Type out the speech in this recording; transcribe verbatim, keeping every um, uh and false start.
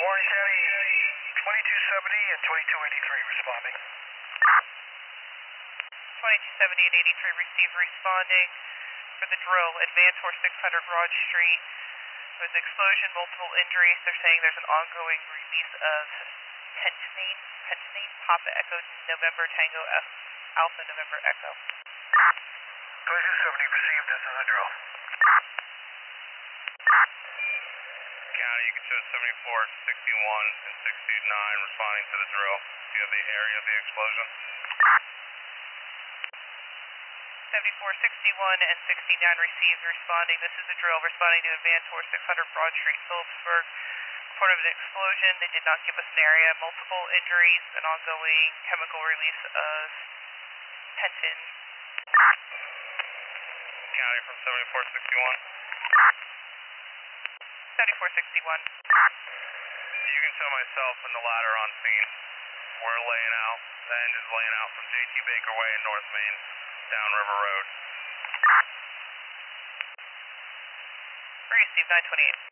Warren County, twenty-two seventy and twenty-two eighty-three responding. twenty-two seventy and eighty-three receive responding for the drill, advance for six hundred Broad Street. There was an explosion, multiple injuries. They're saying there's an ongoing release of pentanine, pentanine, Papa Echo November Tango F, Alpha November Echo. twenty-two seventy received, this is a drill. County, you can show seventy-four sixty-one and sixty-nine responding to the drill. Do you have the area of the explosion? seventy-four sixty-one and sixty-nine received responding. This is a drill responding to advance for six hundred Broad Street, Phillipsburg. Report of an explosion. They did not give us an area. Multiple injuries, an ongoing chemical release of pentin. County from seventy-four sixty-one. seventy-four sixty-one. You can show myself and the ladder on scene. We're laying out. The engine's laying out from J T Baker Way in North Main, down River Road. Receive nine twenty-eight.